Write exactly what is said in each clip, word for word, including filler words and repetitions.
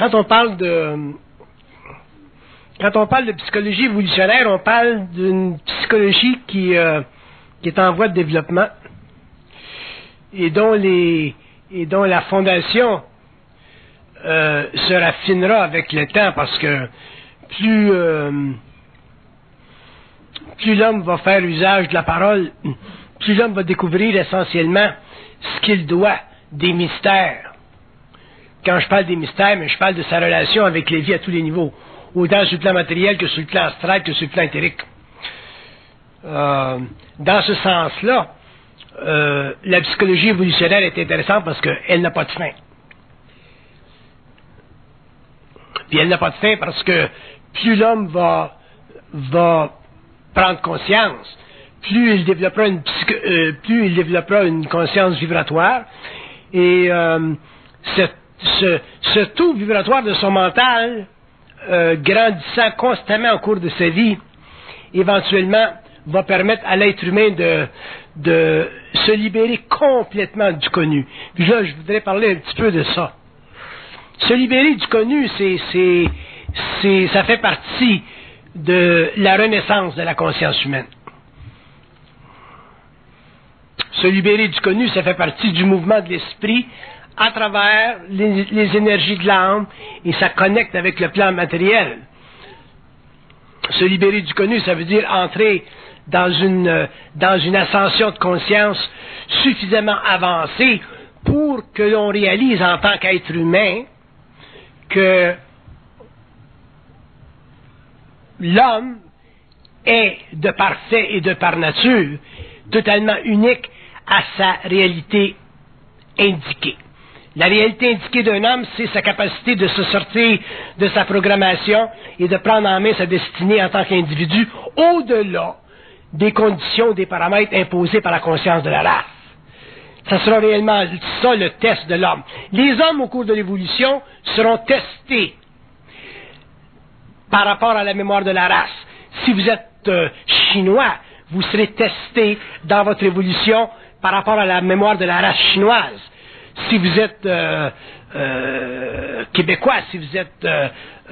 quand on parle de quand on parle de psychologie évolutionnaire, on parle d'une psychologie qui, euh, qui est en voie de développement et dont les et dont la fondation euh, se raffinera avec le temps, parce que plus euh, plus l'homme va faire usage de la parole, plus l'homme va découvrir essentiellement ce qu'il doit des mystères. Quand je parle des mystères, mais je parle de sa relation avec les vies à tous les niveaux, autant sur le plan matériel que sur le plan astral que sur le plan éthérique. Euh, dans ce sens-là, euh, la psychologie évolutionnaire est intéressante parce qu'elle n'a pas de fin. Puis elle n'a pas de fin parce que plus l'homme va, va prendre conscience, plus il développera une, psycho, euh, plus il développera une conscience vibratoire, et euh, ce, ce, ce taux vibratoire de son mental, euh, grandissant constamment au cours de sa vie, éventuellement va permettre à l'être humain de, de se libérer complètement du connu. Puis là, je voudrais parler un petit peu de ça. Se libérer du connu, c'est, c'est, c'est, ça fait partie de la renaissance de la conscience humaine. Se libérer du connu, ça fait partie du mouvement de l'esprit à travers les, les énergies de l'âme, et ça connecte avec le plan matériel. Se libérer du connu, ça veut dire entrer dans une, dans une ascension de conscience suffisamment avancée pour que l'on réalise en tant qu'être humain que l'homme est, de par fait et de par nature, totalement unique à sa réalité indiquée. La réalité indiquée d'un homme, c'est sa capacité de se sortir de sa programmation et de prendre en main sa destinée en tant qu'individu, au-delà des conditions, des paramètres imposés par la conscience de la race. Ça sera réellement ça le test de l'homme. Les hommes, au cours de l'évolution, seront testés par rapport à la mémoire de la race. Si vous êtes euh, chinois, vous serez testé dans votre évolution par rapport à la mémoire de la race chinoise. Si vous êtes euh, euh, québécois, si vous êtes euh,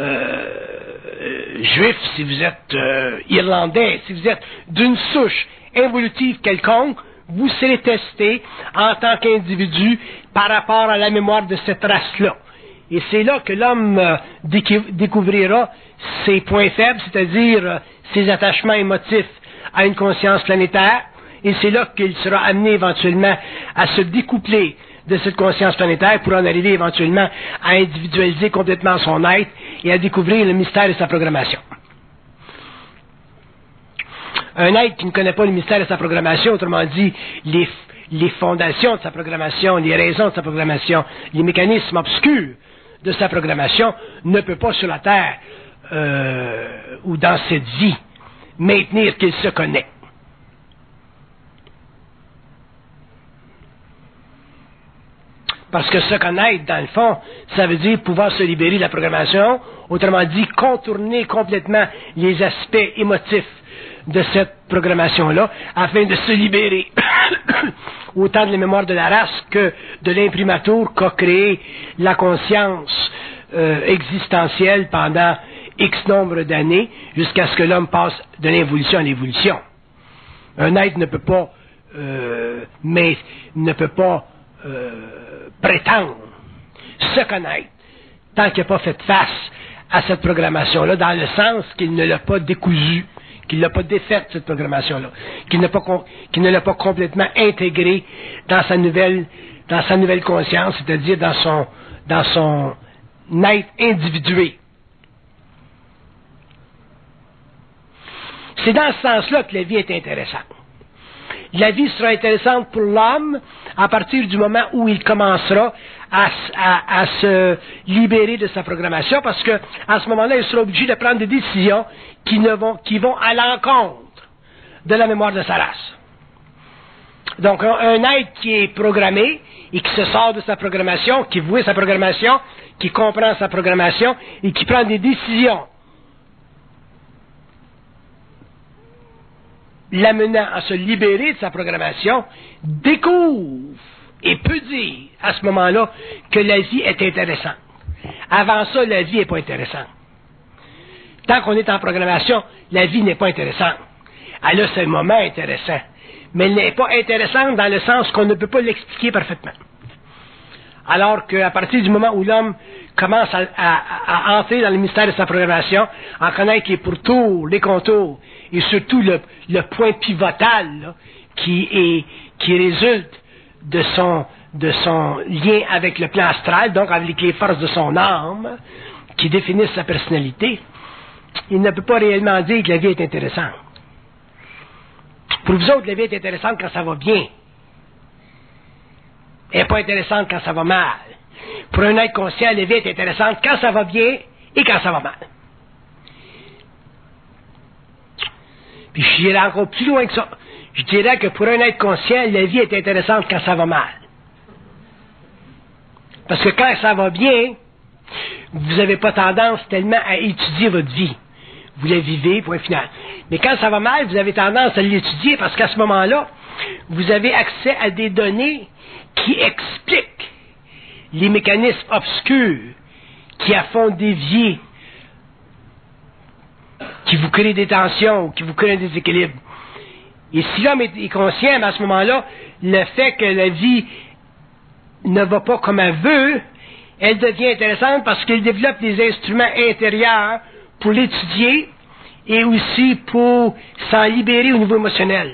euh, juif, si vous êtes euh, irlandais, si vous êtes d'une souche évolutive quelconque, vous serez testé en tant qu'individu par rapport à la mémoire de cette race-là. Et c'est là que l'homme euh, découvrira ses points faibles, c'est-à-dire euh, ses attachements émotifs à une conscience planétaire, et c'est là qu'il sera amené éventuellement à se découpler de cette conscience planétaire pour en arriver éventuellement à individualiser complètement son être et à découvrir le mystère de sa programmation. Un être qui ne connaît pas le mystère de sa programmation, autrement dit, les, les fondations de sa programmation, les raisons de sa programmation, les mécanismes obscurs de sa programmation, ne peut pas sur la Terre euh, ou dans cette vie maintenir qu'il se connaît. Parce que se connaître, dans le fond, ça veut dire pouvoir se libérer de la programmation, autrement dit, contourner complètement les aspects émotifs de cette programmation-là, afin de se libérer autant de la mémoire de la race que de l'imprimatur qu'a créé la conscience euh, existentielle pendant X nombre d'années, jusqu'à ce que l'homme passe de l'involution à l'évolution. Un être ne peut pas, euh, mais ne peut pas euh, prétendre se connaître tant qu'il n'a pas fait face à cette programmation-là, dans le sens qu'il ne l'a pas décousue, qu'il ne l'a pas défaite, cette programmation-là, qu'il, n'a pas, qu'il ne l'a pas complètement intégrée dans sa nouvelle, dans sa nouvelle conscience, c'est-à-dire dans son, dans son être individué. C'est dans ce sens-là que la vie est intéressante. La vie sera intéressante pour l'homme à partir du moment où il commencera à, à, à se libérer de sa programmation, parce que à ce moment-là, il sera obligé de prendre des décisions qui, ne vont, qui vont à l'encontre de la mémoire de sa race. Donc, un, un être qui est programmé et qui se sort de sa programmation, qui voit sa programmation, qui comprend sa programmation et qui prend des décisions l'amenant à se libérer de sa programmation, découvre et peut dire à ce moment-là que la vie est intéressante. Avant ça, la vie n'est pas intéressante. Tant qu'on est en programmation, la vie n'est pas intéressante. Elle a ses moments intéressants. Mais elle n'est pas intéressante dans le sens qu'on ne peut pas l'expliquer parfaitement. Alors qu'à partir du moment où l'homme commence à, à, à entrer dans le mystère de sa programmation, en connaître les pourtours, les contours, et surtout le, le point pivotal là, qui, est, qui résulte de son, de son lien avec le plan astral, donc avec les forces de son âme, qui définissent sa personnalité, il ne peut pas réellement dire que la vie est intéressante. Pour vous autres, la vie est intéressante quand ça va bien. Elle n'est pas intéressante quand ça va mal. Pour un être conscient, la vie est intéressante quand ça va bien et quand ça va mal. Puis je dirais encore plus loin que ça. Je dirais que pour un être conscient, la vie est intéressante quand ça va mal. Parce que quand ça va bien, vous n'avez pas tendance tellement à étudier votre vie. Vous la vivez, point final. Mais quand ça va mal, vous avez tendance à l'étudier parce qu'à ce moment-là, vous avez accès à des données qui expliquent les mécanismes obscurs qui à fond déviés, qui vous créent des tensions, qui vous créent des déséquilibres. Et si l'homme est, est conscient, à ce moment-là, le fait que la vie ne va pas comme elle veut, elle devient intéressante parce qu'il développe des instruments intérieurs pour l'étudier et aussi pour s'en libérer au niveau émotionnel.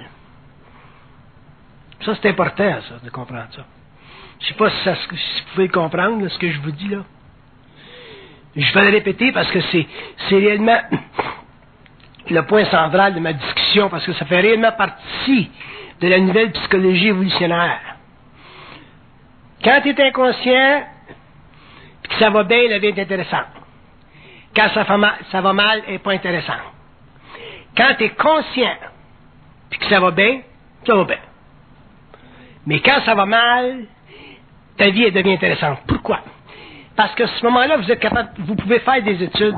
Ça, c'est important, ça, de comprendre ça. Je ne sais pas si, ça, si vous pouvez comprendre là, ce que je vous dis là. Je vais le répéter parce que c'est, c'est réellement le point central de ma discussion, parce que ça fait réellement partie de la nouvelle psychologie évolutionnaire. Quand tu es inconscient, et que ça va bien, la vie est intéressante. Quand ça va mal, ça va mal, elle n'est pas intéressante. Quand tu es conscient, et que ça va bien, ça va bien. Mais quand ça va mal, ta vie elle devient intéressante. Pourquoi? Parce qu'à ce moment-là, vous êtes capable, vous pouvez faire des études.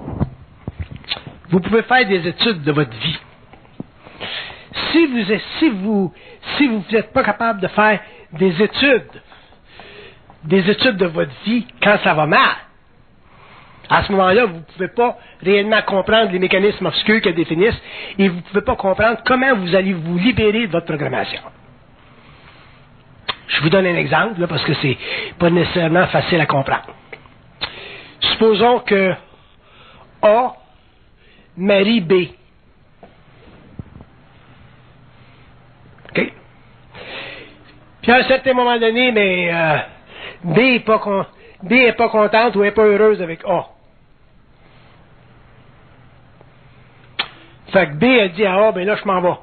Vous pouvez faire des études de votre vie. Si vous si vous si vous n'êtes pas capable de faire des études, des études de votre vie quand ça va mal, à ce moment-là, vous ne pouvez pas réellement comprendre les mécanismes obscurs qu'elles définissent et vous ne pouvez pas comprendre comment vous allez vous libérer de votre programmation. Je vous donne un exemple, là, parce que c'est pas nécessairement facile à comprendre. Supposons que A marie B. OK? Puis à un certain moment donné, mais euh, B n'est pas, con- B est pas contente ou n'est pas heureuse avec A. Fait que B a dit à A, ben là, je m'en vais.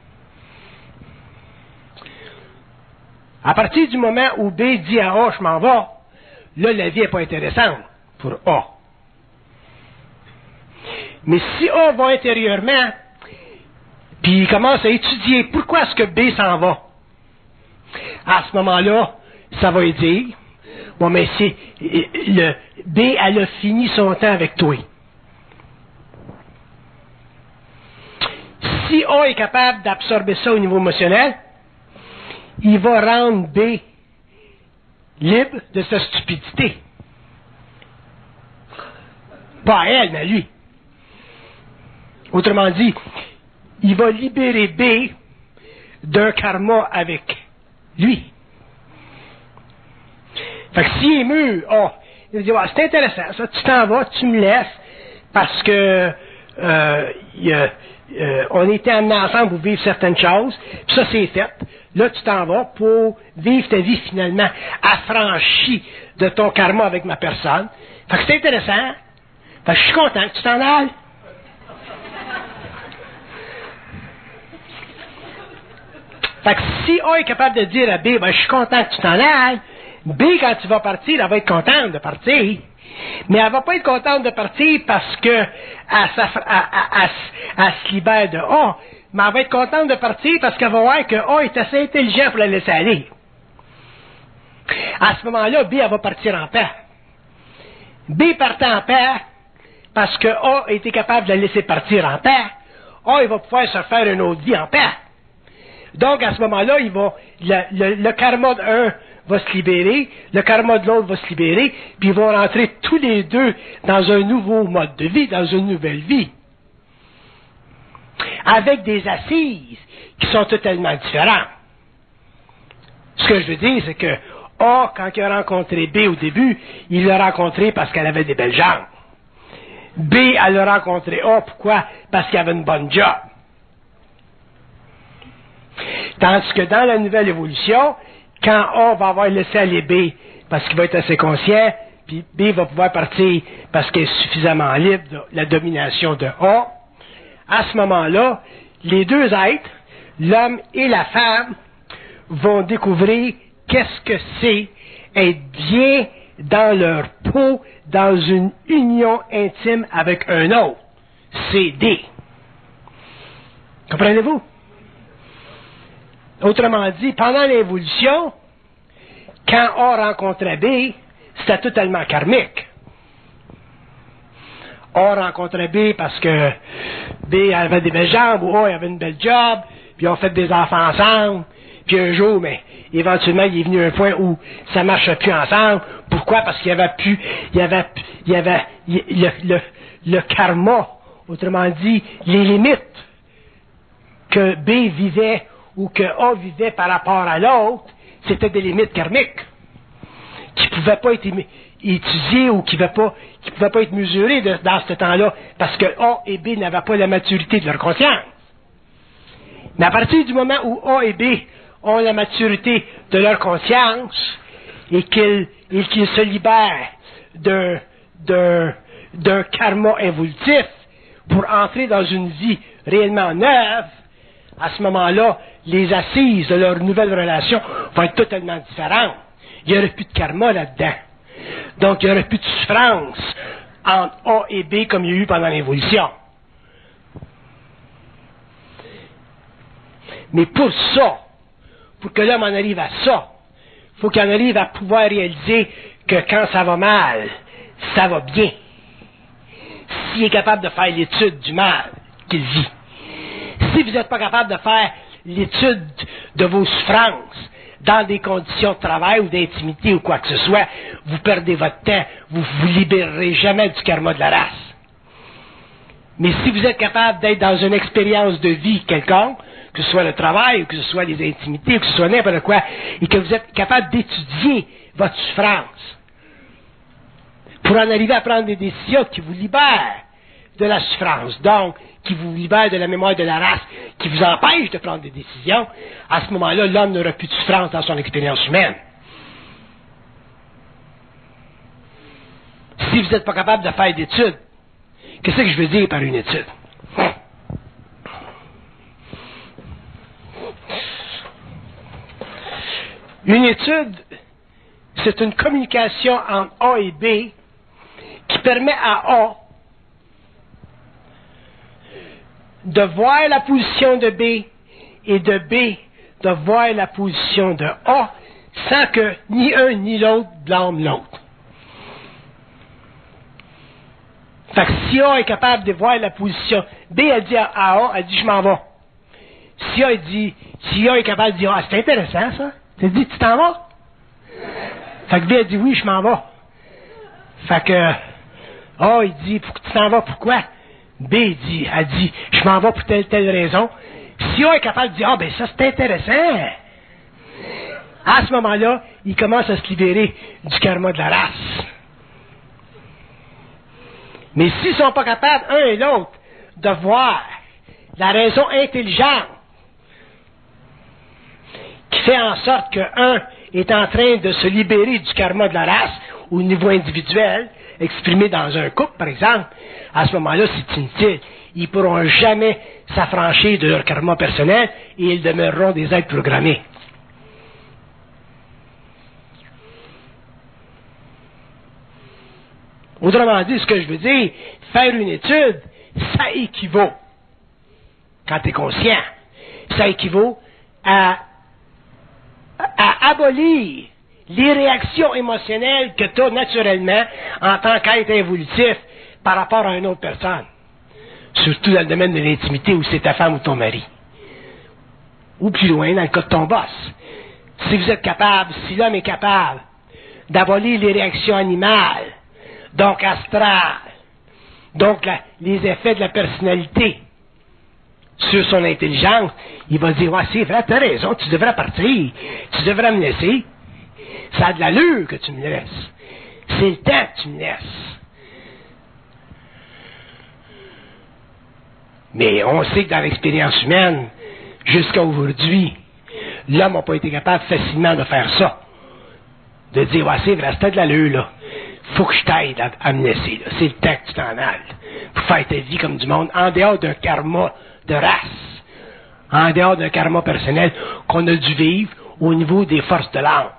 À partir du moment où B dit à A, je m'en vais, là, la vie n'est pas intéressante pour A. Mais si A va intérieurement, puis il commence à étudier pourquoi est-ce que B s'en va, à ce moment-là, ça va lui dire, bon, mais c'est, le B, elle a fini son temps avec toi. Si A est capable d'absorber ça au niveau émotionnel, il va rendre B libre de sa stupidité. Pas à elle, mais à lui. Autrement dit, il va libérer B d'un karma avec lui. Fait que s'il est mûr, oh, il va dire, ouais, c'est intéressant, ça, tu t'en vas, tu me laisses, parce que euh, y a, euh, on était amenés ensemble pour vivre certaines choses, puis ça c'est fait. Là, tu t'en vas pour vivre ta vie finalement affranchie de ton karma avec ma personne. Fait que c'est intéressant. Fait que je suis content que tu t'en ailles. Fait que si A est capable de dire à B, ben, je suis content que tu t'en ailles, B, quand tu vas partir, elle va être contente de partir. Mais elle va pas être contente de partir parce que elle, elle, elle, elle, elle se libère de A. Mais elle va être contente de partir parce qu'elle va voir que A est assez intelligent pour la laisser aller. À ce moment-là, B, elle va partir en paix. B partant en paix parce que A a été capable de la laisser partir en paix. A, il va pouvoir se faire une autre vie en paix. Donc, à ce moment-là, il va, le, le, le karma de un va se libérer, le karma de l'autre va se libérer, puis ils vont rentrer tous les deux dans un nouveau mode de vie, dans une nouvelle vie. Avec des assises qui sont totalement différentes. Ce que je veux dire, c'est que A, quand il a rencontré B au début, il l'a rencontré parce qu'elle avait des belles jambes. B, elle l'a rencontré A, pourquoi? Parce qu'il avait une bonne job. Tandis que dans la nouvelle évolution, quand A va avoir laissé aller B parce qu'il va être assez conscient, puis B va pouvoir partir parce qu'il est suffisamment libre de la domination de A, à ce moment-là, les deux êtres, l'homme et la femme, vont découvrir qu'est-ce que c'est être bien dans leur peau, dans une union intime avec un autre. C'est D. Comprenez-vous? Autrement dit, pendant l'évolution, quand A rencontrait B, c'était totalement karmique. A rencontrait B parce que B avait des belles jambes, ou A avait une belle job, puis ils ont fait des enfants ensemble, puis un jour, mais éventuellement, il est venu un point où ça ne marche plus ensemble. Pourquoi? Parce qu'il y avait plus, il y avait, il y avait il, le, le, le karma, autrement dit, les limites que B vivait ou que A vivait par rapport à l'autre, c'était des limites karmiques qui ne pouvaient pas être étudiées ou qui ne pouvaient, pouvaient pas être mesurées de, dans ce temps-là parce que A et B n'avaient pas la maturité de leur conscience. Mais à partir du moment où A et B ont la maturité de leur conscience et qu'ils, et qu'ils se libèrent d'un, d'un, d'un karma involutif pour entrer dans une vie réellement neuve, à ce moment-là, les assises de leur nouvelle relation vont être totalement différentes. Il n'y aurait plus de karma là-dedans. Donc, il n'y aurait plus de souffrance entre A et B comme il y a eu pendant l'évolution. Mais pour ça, pour que l'homme en arrive à ça, il faut qu'il en arrive à pouvoir réaliser que quand ça va mal, ça va bien. S'il est capable de faire l'étude du mal qu'il vit. Si vous n'êtes pas capable de faire l'étude de vos souffrances dans des conditions de travail ou d'intimité ou quoi que ce soit, vous perdez votre temps, vous ne vous libérerez jamais du karma de la race. Mais si vous êtes capable d'être dans une expérience de vie quelconque, que ce soit le travail, ou que ce soit les intimités, ou que ce soit n'importe quoi, et que vous êtes capable d'étudier votre souffrance, pour en arriver à prendre des décisions qui vous libèrent de la souffrance, donc qui vous libèrent de la mémoire de la race, qui vous empêchent de prendre des décisions, à ce moment-là, l'homme n'aura plus de souffrance dans son expérience humaine. Si vous n'êtes pas capable de faire d'études, qu'est-ce que je veux dire par une étude? Une étude, c'est une communication entre A et B qui permet à A de voir la position de B et de B de voir la position de A sans que ni un ni l'autre blâme l'autre. Fait que si A est capable de voir la position, B a dit à A, elle dit je m'en vais. Si A dit, si A est capable de dire ah c'est intéressant ça, tu dit tu t'en vas? Fait que B a dit oui je m'en vais. Fait que A il dit pour que tu t'en vas pourquoi? B dit, a dit, je m'en vais pour telle, telle raison. Si A est capable de dire, ah ben ça c'est intéressant, à ce moment-là, il commence à se libérer du karma de la race. Mais s'ils ne sont pas capables, un et l'autre, de voir la raison intelligente qui fait en sorte qu'un est en train de se libérer du karma de la race au niveau individuel, exprimé dans un couple, par exemple, à ce moment-là, c'est inutile. Ils ne pourront jamais s'affranchir de leur karma personnel et ils demeureront des êtres programmés. Autrement dit, ce que je veux dire, faire une étude, ça équivaut, quand tu es conscient, ça équivaut à, à abolir les réactions émotionnelles que tu as naturellement en tant qu'être évolutif par rapport à une autre personne. Surtout dans le domaine de l'intimité où c'est ta femme ou ton mari. Ou plus loin, dans le cas de ton boss. si vous êtes capable, si l'homme est capable d'abolir les réactions animales, donc astrales, donc la, les effets de la personnalité sur son intelligence, il va dire, ouais, c'est vrai, t'as raison, tu devrais partir, tu devrais me laisser. Ça a de l'allure que tu me laisses. C'est le temps que tu me laisses. Mais on sait que dans l'expérience humaine, jusqu'à aujourd'hui, l'homme n'a pas été capable facilement de faire ça. De dire, ouais, c'est vrai, c'est de l'allure, là. Faut que je t'aide à, à me laisser, là. C'est le temps que tu t'en ailles. Pour faire ta vie comme du monde, en dehors d'un karma de race, en dehors d'un karma personnel qu'on a dû vivre au niveau des forces de l'âme.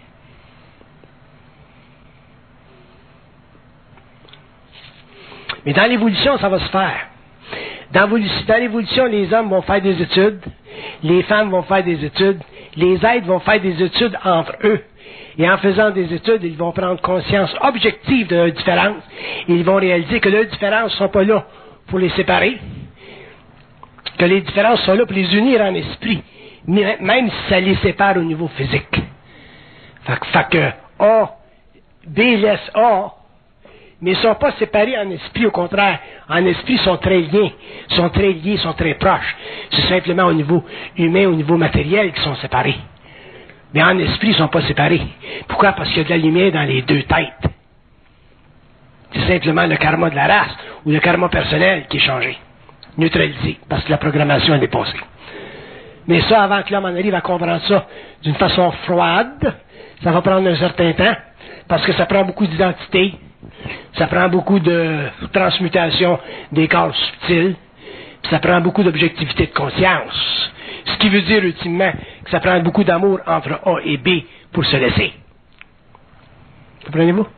Mais dans l'évolution, ça va se faire. Dans, dans l'évolution, les hommes vont faire des études, les femmes vont faire des études, les êtres vont faire des études entre eux. Et en faisant des études, ils vont prendre conscience objective de leurs différences. Ils vont réaliser que leurs différences ne sont pas là pour les séparer, que les différences sont là pour les unir en esprit, même si ça les sépare au niveau physique. Fait, fait que A, B laisse A, mais ils ne sont pas séparés en esprit, au contraire. En esprit, ils sont très liés, sont très liés, sont très proches. C'est simplement au niveau humain, au niveau matériel qu'ils sont séparés. Mais en esprit, ils ne sont pas séparés. Pourquoi? Parce qu'il y a de la lumière dans les deux têtes. C'est simplement le karma de la race ou le karma personnel qui est changé, neutralisé, parce que la programmation est dépassée. Mais ça, avant que l'homme en arrive à comprendre ça d'une façon froide, ça va prendre un certain temps, parce que ça prend beaucoup d'identité, ça prend beaucoup de transmutation des corps subtils, puis ça prend beaucoup d'objectivité de conscience. Ce qui veut dire ultimement que ça prend beaucoup d'amour entre A et B pour se laisser. Comprenez-vous?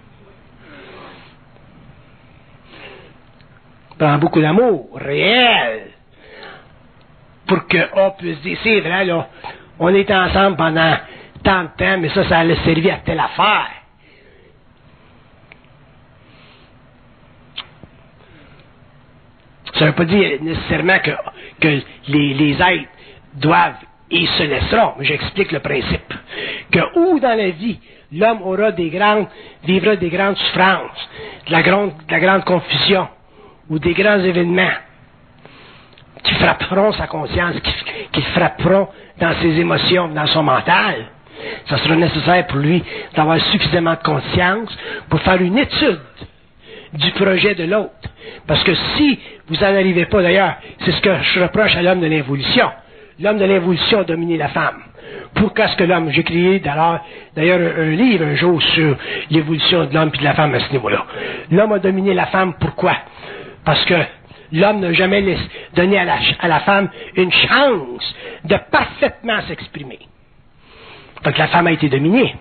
Ça prend beaucoup d'amour réel pour que A puisse dire, c'est vrai, là, on est ensemble pendant tant de temps, mais ça, ça allait servir à telle affaire. Ça ne veut pas dire nécessairement que, que les, les êtres doivent et se laisseront. Mais j'explique le principe. Que où dans la vie, l'homme aura des grandes, vivra des grandes souffrances, de la grande, de la grande confusion, ou des grands événements qui frapperont sa conscience, qui, qui frapperont dans ses émotions, dans son mental, ça sera nécessaire pour lui d'avoir suffisamment de conscience pour faire une étude du projet de l'autre. Parce que si vous n'en arrivez pas, d'ailleurs, c'est ce que je reproche à l'homme de l'involution. L'homme de l'involution a dominé la femme. Pourquoi est-ce que l'homme, j'ai créé d'ailleurs, d'ailleurs un, un livre un jour sur l'évolution de l'homme et de la femme à ce niveau-là. L'homme a dominé la femme, pourquoi? Parce que l'homme n'a jamais laissé, donné à la, à la femme une chance de parfaitement s'exprimer. Donc la femme a été dominée.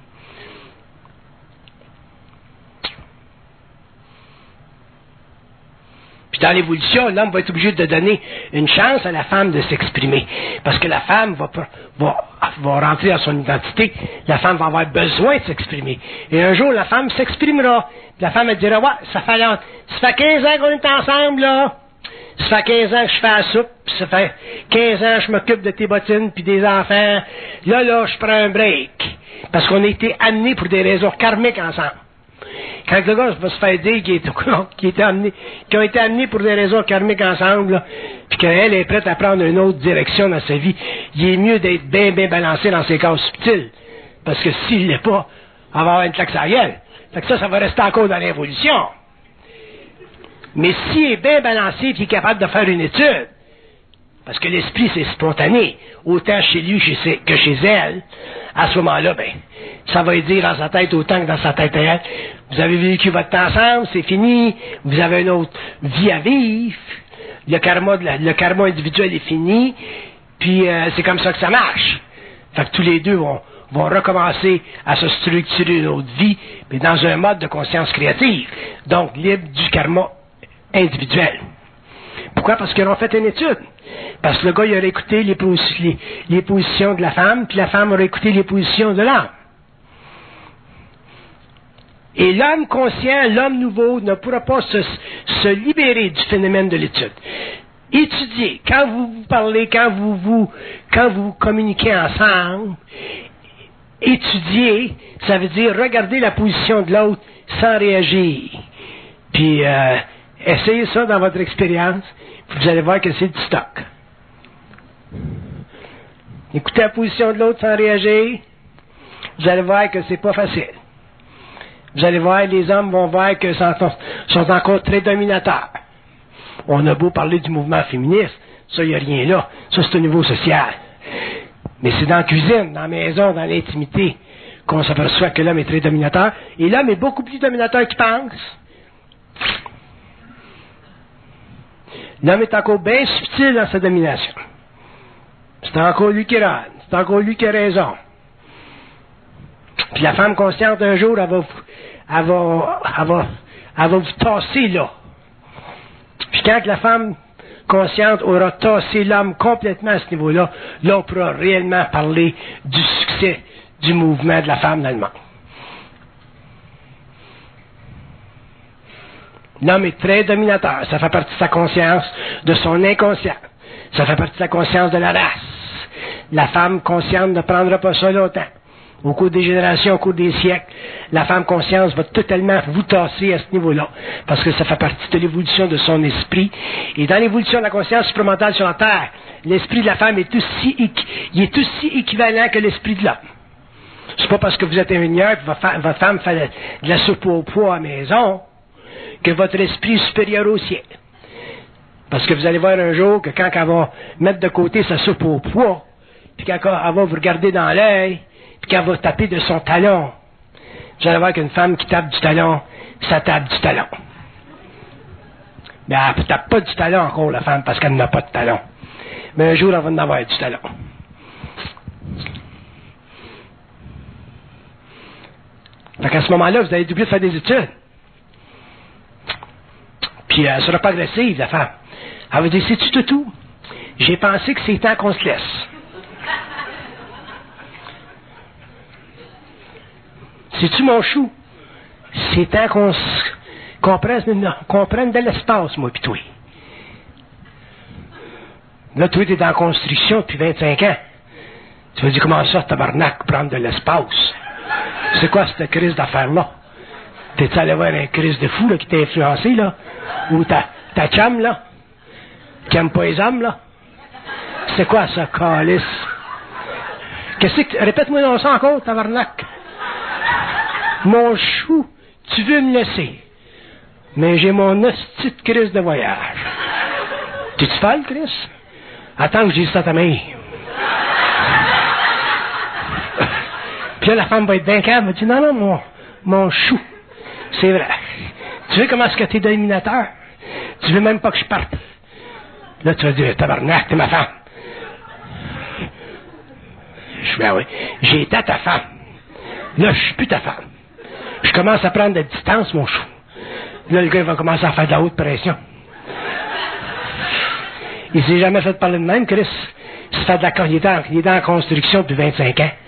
Puis dans l'évolution, l'homme va être obligé de donner une chance à la femme de s'exprimer. Parce que la femme va, va, va rentrer dans son identité. La femme va avoir besoin de s'exprimer. Et un jour, la femme s'exprimera. Puis la femme elle dira, ouais, ça fait, ça fait quinze ans qu'on est ensemble, là. Ça fait quinze ans que je fais la soupe. Puis ça fait quinze ans que je m'occupe de tes bottines puis des enfants. Là, là, je prends un break. Parce qu'on a été amenés pour des raisons karmiques ensemble. Quand le gars va se faire dire qu'il est amené, qu'ils ont été amenés pour des raisons karmiques ensemble, là, puis qu'elle est prête à prendre une autre direction dans sa vie, il est mieux d'être bien, bien balancé dans ses corps subtils. Parce que s'il ne l'est pas, elle va avoir une claque sur la gueule. Fait que ça, ça va rester encore dans l'évolution. Mais s'il est bien balancé et qu'il est capable de faire une étude, parce que l'esprit, c'est spontané, autant chez lui que chez elle, à ce moment-là, ben, ça va lui dire dans sa tête autant que dans sa tête à elle, vous avez vécu votre temps ensemble, c'est fini, vous avez une autre vie à vivre, le karma, de la, le karma individuel est fini, puis euh, c'est comme ça que ça marche. Fait que tous les deux vont, vont recommencer à se structurer une autre vie, mais dans un mode de conscience créative, donc libre du karma individuel. Pourquoi? Parce qu'ils ont fait une étude. Parce que le gars, il aurait écouté les, posi- les, les positions de la femme, puis la femme aurait écouté les positions de l'homme. Et l'homme conscient, l'homme nouveau, ne pourra pas se, se libérer du phénomène de l'étude. Étudiez, quand vous vous parlez, quand vous vous, quand vous communiquez ensemble, étudier, ça veut dire regarder la position de l'autre sans réagir. Puis, euh, essayez ça dans votre expérience, puis vous allez voir que c'est du stock. Écoutez la position de l'autre sans réagir, vous allez voir que c'est pas facile. Vous allez voir, les hommes vont voir que sont, sont encore très dominateurs. On a beau parler du mouvement féministe, ça, il n'y a rien là. Ça, c'est au niveau social. Mais c'est dans la cuisine, dans la maison, dans l'intimité, qu'on s'aperçoit que l'homme est très dominateur. Et l'homme est beaucoup plus dominateur qu'il pense. L'homme est encore bien subtil dans sa domination. C'est encore lui qui râle. C'est encore lui qui a raison. Puis la femme consciente, un jour, elle va, elle va, elle va, elle va vous tasser là. Puis quand la femme consciente aura tassé l'homme complètement à ce niveau-là, là, on pourra réellement parler du succès du mouvement de la femme dans le monde. L'homme est très dominateur. Ça fait partie de sa conscience, de son inconscient. Ça fait partie de sa conscience de la race. La femme consciente ne prendra pas ça longtemps. Au cours des générations, au cours des siècles, la femme conscience va totalement vous tasser à ce niveau-là, parce que ça fait partie de l'évolution de son esprit. Et dans l'évolution de la conscience supramentale sur la Terre, l'esprit de la femme est aussi, il est aussi équivalent que l'esprit de l'homme. C'est pas parce que vous êtes ingénieur et votre, votre femme fait de la soupe au pois à la maison que votre esprit est supérieur au sien. Parce que vous allez voir un jour que quand elle va mettre de côté sa soupe au pois, puis quand elle va vous regarder dans l'œil, puis qu'elle va taper de son talon, vous allez voir qu'une femme qui tape du talon, ça tape du talon. Mais elle ne tape pas du talon encore, la femme, parce qu'elle n'a pas de talon. Mais un jour, elle va en avoir du talon. Fait qu'à ce moment-là, vous allez être obligé de faire des études. Puis elle ne sera pas agressive, la femme. Elle va dire, c'est-tu tout tout? J'ai pensé que c'est temps qu'on se laisse. C'est-tu mon chou? C'est temps qu'on qu'on prenne, qu'on prenne de l'espace, moi pis toi. Là, toi, t'es en construction depuis vingt-cinq ans. Tu vas dire, comment ça, tabarnak, prendre de l'espace? C'est quoi cette crise d'affaires-là? T'es-tu allé voir un crise de fou, là, qui t'a influencé, là? Ou ta, ta chum, là? Qui aime pas les hommes, là? C'est quoi ça, calice? Qu'est-ce que... Répète-moi dans ça encore, tabarnak. Mon chou, tu veux me laisser. Mais j'ai mon hostie de crise de voyage. T'es-tu folle, Chris? Attends que je dise ça à ta mère. Puis là, la femme va être bien calme. Elle va dire, non, non, mon, mon chou. C'est vrai. Tu veux comment est-ce que t'es dominateur? Tu veux même pas que je parte. Là, tu vas dire, tabarnak, t'es ma femme. Je vais, oui. J'ai été ta femme. Là, je suis plus ta femme. Je commence à prendre de distance, mon chou. Là, le gars, il va commencer à faire de la haute pression. Il s'est jamais fait parler de même, Chris. Il, se fait de la, il, est en, il est en construction depuis vingt-cinq ans.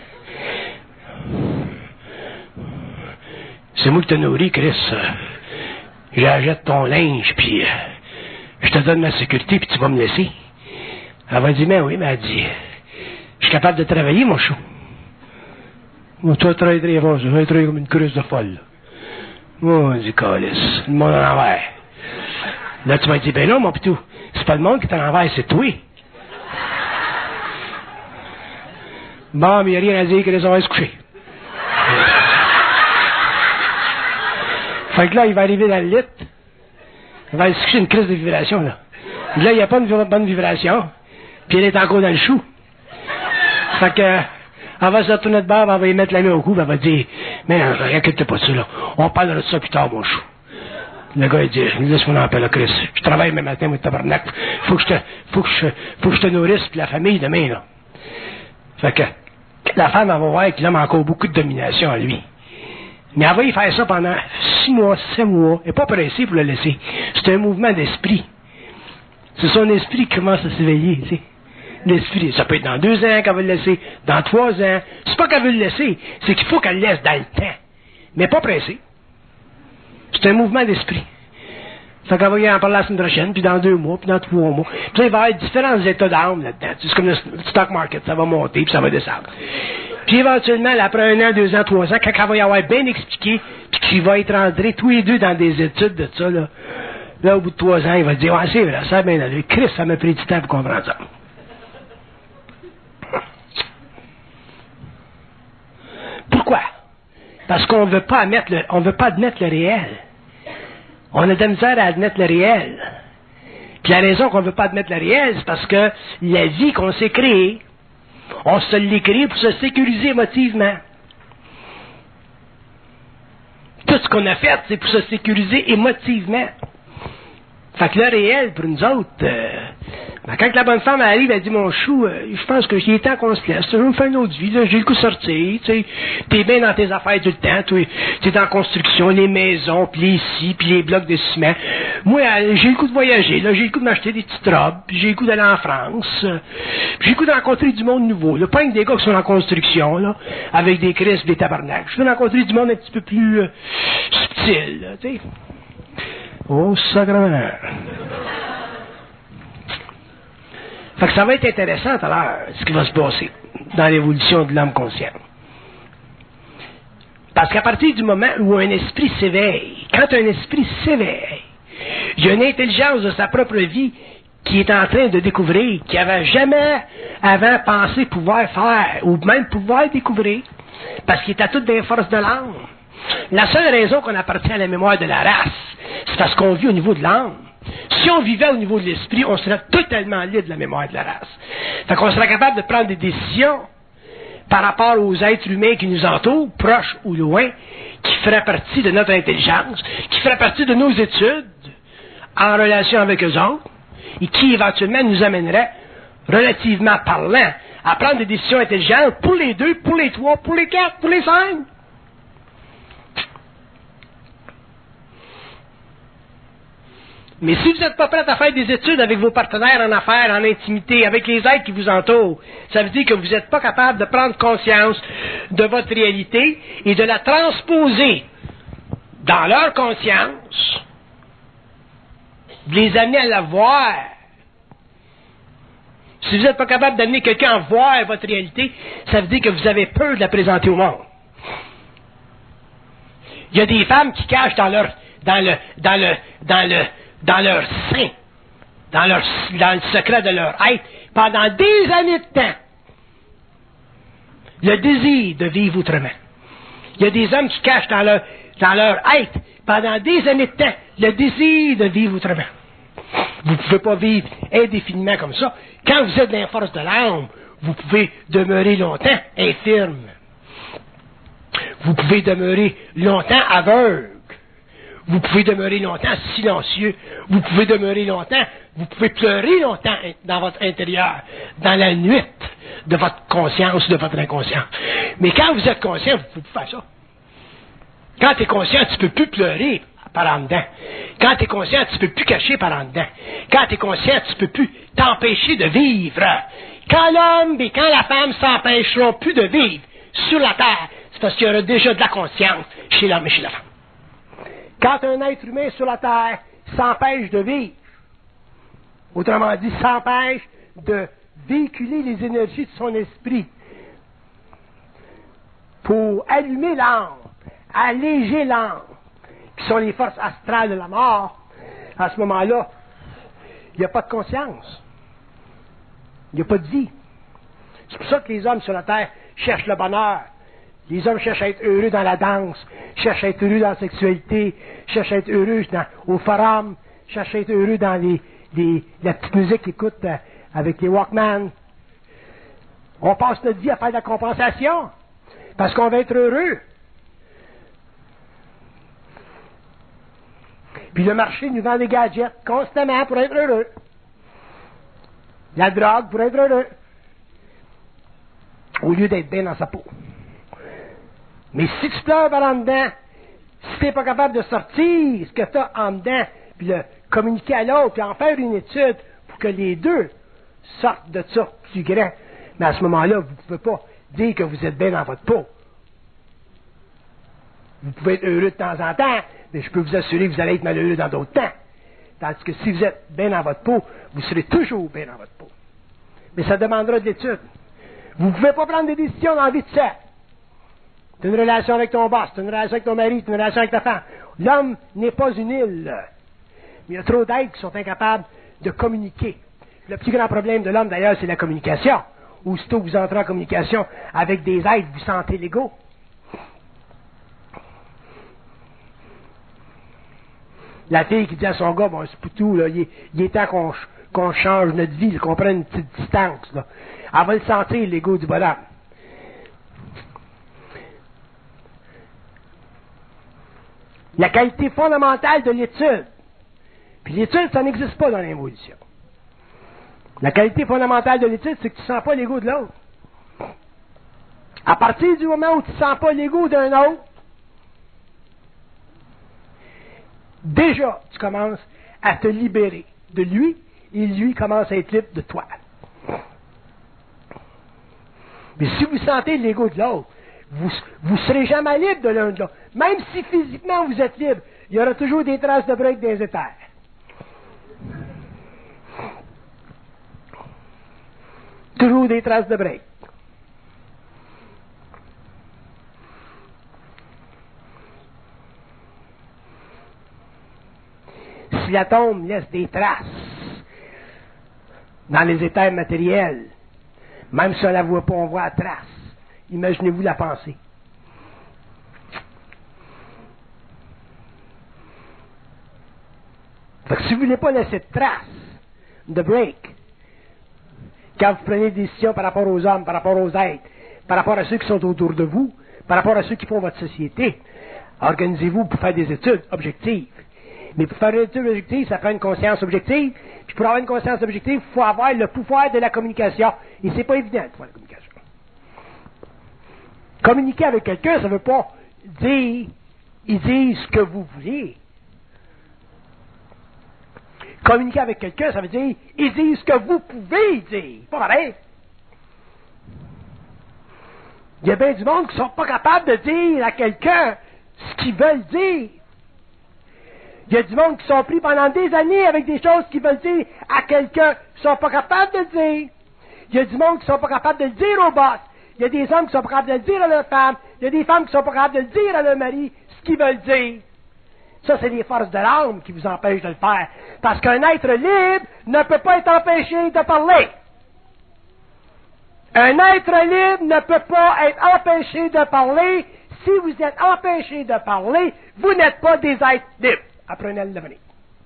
C'est moi qui te nourris, Chris. J'achète ton linge, puis euh, je te donne ma sécurité, puis tu vas me laisser. Elle va dire, mais oui, mais elle dit, je suis capable de travailler, mon chou. Moi, toi, tu travailles très fort, tu vas travailler comme une creuse de folle. Moi, je dis, calice, le monde en envers. Là, tu vas dire, ben non, mon pitou, c'est pas le monde qui est en envers, c'est toi. Bon, mais il n'y a rien à dire, que les on va se coucher. Fait que là, il va arriver dans le lit. Il va aller se coucher une crise de vibration, là. Là, il n'y a pas une bonne vibration. Puis elle est encore dans le chou. Fait que, elle va se retourner de bord, elle va y mettre la main au cou, elle va dire, mais non, inquiète pas de ça, là. On parlera de ça plus tard, mon chou. Le gars, il dit, laisse-moi en paix, là, Chris. Je travaille même matin, moi, tabarnak. Faut que je te, faut que je, faut que je te nourrisse, puis la famille demain, là. Fait que, la femme, elle va voir qu'il a encore beaucoup de domination à lui. Mais elle va y faire ça pendant six mois, sept mois. Elle n'est pas pressée pour le laisser. C'est un mouvement d'esprit. C'est son esprit qui commence à s'éveiller, tu sais. L'esprit, ça peut être dans deux ans qu'elle veut le laisser, dans trois ans. C'est pas qu'elle veut le laisser, c'est qu'il faut qu'elle le laisse dans le temps. Mais pas pressée. C'est un mouvement d'esprit. Fait qu'elle va y en parler la semaine prochaine, puis dans deux mois, puis dans trois mois. Puis là, il va y avoir différents états d'âme là-dedans. C'est comme le stock market, ça va monter, puis ça va descendre. Puis éventuellement, après un an, deux ans, trois ans, quand elle va y avoir bien expliqué, puis qu'il va être rentré tous les deux dans des études de ça, là, là au bout de trois ans, il va dire, ah, c'est vrai, ça a bien allé. Christ, ça m'a pris du temps pour comprendre ça. Pourquoi? Parce qu'on veut pas admettre le, on veut pas admettre le réel. On a de la misère à admettre le réel. Puis la raison qu'on ne veut pas admettre le réel, c'est parce que la vie qu'on s'est créée, on se l'est créée pour se sécuriser émotivement. Tout ce qu'on a fait, c'est pour se sécuriser émotivement. Fait que le réel, pour nous autres, euh, ben quand la bonne femme arrive, elle dit, mon chou, euh, je pense que j'ai temps qu'on se laisse, je veux me faire une autre vie, là, j'ai le coup de sortir, tu sais, t'es bien dans tes affaires tout le temps, tu es dans la construction, les maisons, puis les scies, puis les blocs de ciment. Moi, euh, j'ai le coup de voyager, là, j'ai le coup de m'acheter des petites robes, puis j'ai le coup d'aller en France, euh, puis j'ai le coup de rencontrer du monde nouveau, là, pas que des gars qui sont en construction, là, avec des crises, des tabarnaks. Je veux rencontrer du monde un petit peu plus euh, subtil, là, tu sais. Oh, sacrément. Fait que ça va être intéressant tout à l'heure, ce qui va se passer dans l'évolution de l'homme conscient. Parce qu'à partir du moment où un esprit s'éveille, quand un esprit s'éveille, il y a une intelligence de sa propre vie qui est en train de découvrir, qui n'avait jamais avant pensé pouvoir faire, ou même pouvoir découvrir, parce qu'il est à toutes des forces de l'âme. La seule raison qu'on appartient à la mémoire de la race, c'est parce qu'on vit au niveau de l'âme. Si on vivait au niveau de l'esprit, on serait totalement libre de la mémoire de la race. Fait qu'on serait capable de prendre des décisions par rapport aux êtres humains qui nous entourent, proches ou loin, qui feraient partie de notre intelligence, qui feraient partie de nos études, en relation avec eux autres, et qui éventuellement nous amèneraient, relativement parlant, à prendre des décisions intelligentes pour les deux, pour les trois, pour les quatre, pour les cinq. Mais si vous n'êtes pas prêt à faire des études avec vos partenaires en affaires, en intimité, avec les êtres qui vous entourent, ça veut dire que vous n'êtes pas capable de prendre conscience de votre réalité et de la transposer dans leur conscience, de les amener à la voir. Si vous n'êtes pas capable d'amener quelqu'un à voir votre réalité, ça veut dire que vous avez peur de la présenter au monde. Il y a des femmes qui cachent dans leur, dans le, dans le, dans le, dans leur sein, dans, leur, dans le secret de leur être, pendant des années de temps, le désir de vivre autrement. Il y a des hommes qui cachent dans leur, dans leur être, pendant des années de temps, le désir de vivre autrement. Vous ne pouvez pas vivre indéfiniment comme ça. Quand vous êtes dans la force de l'âme, vous pouvez demeurer longtemps infirme. Vous pouvez demeurer longtemps aveugle. Vous pouvez demeurer longtemps silencieux. Vous pouvez demeurer longtemps, vous pouvez pleurer longtemps dans votre intérieur, dans la nuit de votre conscience, de votre inconscient. Mais quand vous êtes conscient, vous pouvez faire ça. Quand tu es conscient, tu ne peux plus pleurer par en dedans. Quand tu es conscient, tu ne peux plus cacher par en dedans. Quand tu es conscient, tu ne peux plus t'empêcher de vivre. Quand l'homme et quand la femme s'empêcheront plus de vivre sur la terre, c'est parce qu'il y aura déjà de la conscience chez l'homme et chez la femme. Quand un être humain sur la terre s'empêche de vivre, autrement dit, s'empêche de véhiculer les énergies de son esprit pour allumer l'âme, alléger l'âme, qui sont les forces astrales de la mort, à ce moment-là, il n'y a pas de conscience. Il n'y a pas de vie. C'est pour ça que les hommes sur la terre cherchent le bonheur. Les hommes cherchent à être heureux dans la danse, cherchent à être heureux dans la sexualité, cherchent à être heureux dans, au forum, cherchent à être heureux dans les, les, la petite musique qu'ils écoutent euh, avec les Walkman. On passe notre vie à faire de la compensation, parce qu'on va être heureux. Puis le marché nous vend des gadgets constamment pour être heureux. La drogue pour être heureux. Au lieu d'être bien dans sa peau. Mais si tu pleures par en dedans, si tu n'es pas capable de sortir ce que tu as en dedans, puis le communiquer à l'autre, puis en faire une étude pour que les deux sortent de ça plus grand, mais à ce moment-là, vous ne pouvez pas dire que vous êtes bien dans votre peau. Vous pouvez être heureux de temps en temps, mais je peux vous assurer que vous allez être malheureux dans d'autres temps. Tandis que si vous êtes bien dans votre peau, vous serez toujours bien dans votre peau. Mais ça demandera de l'étude. Vous ne pouvez pas prendre des décisions dans la vie de seul. Tu as une relation avec ton boss, tu as une relation avec ton mari, tu as une relation avec ta femme. L'homme n'est pas une île. Il y a trop d'êtres qui sont incapables de communiquer. Le plus grand problème de l'homme, d'ailleurs, c'est la communication. Aussitôt que vous entrez en communication avec des êtres, vous sentez l'ego. La fille qui dit à son gars, bon, c'est pour tout, là, il, est, il est temps qu'on, qu'on change notre vie, qu'on prenne une petite distance. Là. Elle va le sentir, l'ego du bonhomme. La qualité fondamentale de l'étude. Puis l'étude, ça n'existe pas dans l'évolution. La qualité fondamentale de l'étude, c'est que tu ne sens pas l'ego de l'autre. À partir du moment où tu ne sens pas l'ego d'un autre, déjà, tu commences à te libérer de lui, et lui commence à être libre de toi. Mais si vous sentez l'ego de l'autre, vous ne serez jamais libre de l'un de l'autre. Même si physiquement vous êtes libre, il y aura toujours des traces de break dans les éthers. Toujours des traces de break. Si l'atome laisse des traces dans les éthers matériels, même si on ne la voit pas, on voit la trace. Imaginez-vous la pensée. Fait que si vous ne voulez pas laisser de traces, de break, quand vous prenez des décisions par rapport aux hommes, par rapport aux êtres, par rapport à ceux qui sont autour de vous, par rapport à ceux qui font votre société, organisez-vous pour faire des études objectives. Mais pour faire une étude objective, ça prend une conscience objective. Puis pour avoir une conscience objective, il faut avoir le pouvoir de la communication. Et c'est pas évident de faire la communication. Communiquer avec quelqu'un, ça ne veut pas dire, il dit ce que vous voulez. Communiquer avec quelqu'un, ça veut dire, il dit ce que vous pouvez dire. Pas pareil. Il y a bien du monde qui ne sont pas capables de dire à quelqu'un ce qu'ils veulent dire. Il y a du monde qui sont pris pendant des années avec des choses qu'ils veulent dire à quelqu'un qui ne sont pas capables de le dire. Il y a du monde qui ne sont pas capables de le dire au boss. Il y a des hommes qui sont pas capables de le dire à leur femme. Il y a des femmes qui ne sont pas capables de le dire à leur mari ce qu'ils veulent dire. Ça, c'est les forces de l'âme qui vous empêchent de le faire. Parce qu'un être libre ne peut pas être empêché de parler. Un être libre ne peut pas être empêché de parler. Si vous êtes empêché de parler, vous n'êtes pas des êtres libres. Apprenez à le devenir.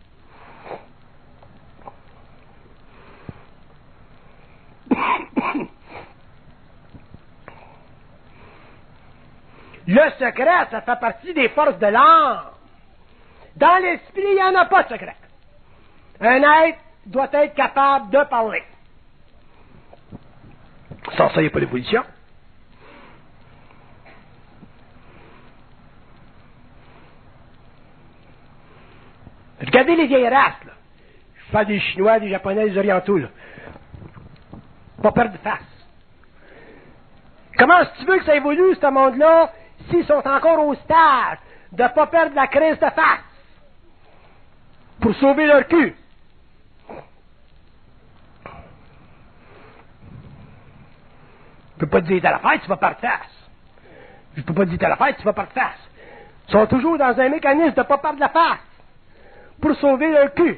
Le secret, ça fait partie des forces de l'âme. Dans l'esprit, il n'y en a pas de secret. Un être doit être capable de parler. Sans ça, il n'y a pas d'évolution. Regardez les vieilles races, là. Je parle des Chinois, des Japonais, des Orientaux, là. Pas peur de face. Comment est-ce que tu veux que ça évolue, ce monde-là, s'ils sont encore au stade de ne pas perdre la crise de face pour sauver leur cul? Je ne peux pas te dire à la fête, tu vas perdre face. Je ne peux pas te dire à la fête, tu vas perdre face. Ils sont toujours dans un mécanisme de ne pas perdre la face pour sauver leur cul.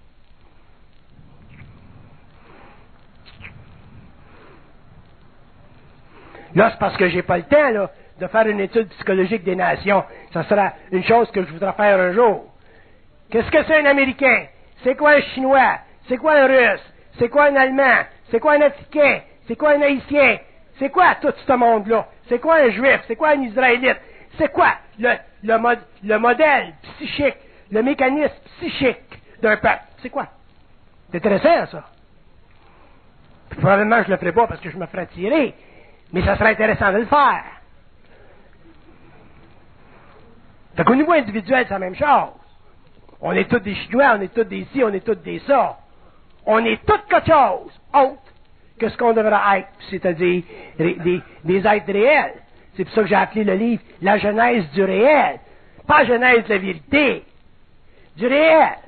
Là, c'est parce que j'ai pas le temps, là, de faire une étude psychologique des nations. Ça sera une chose que je voudrais faire un jour. Qu'est-ce que c'est un Américain? C'est quoi un Chinois? C'est quoi un Russe? C'est quoi un Allemand? C'est quoi un Africain? C'est quoi un Haïtien? C'est quoi tout ce monde-là? C'est quoi un Juif? C'est quoi un Israélite? C'est quoi le, le, mod, le modèle psychique, le mécanisme psychique d'un peuple? C'est quoi? C'est intéressant, ça. Puis, probablement, je ne le ferai pas parce que je me ferai tirer. Mais ça serait intéressant de le faire. Fait qu'au niveau individuel, c'est la même chose. On est tous des Chinois, on est tous des ci, on est tous des ça. On est tous quelque chose autre que ce qu'on devrait être, c'est-à-dire des, des, des êtres réels. C'est pour ça que j'ai appelé le livre « La genèse du réel ». Pas la genèse de la vérité, du réel.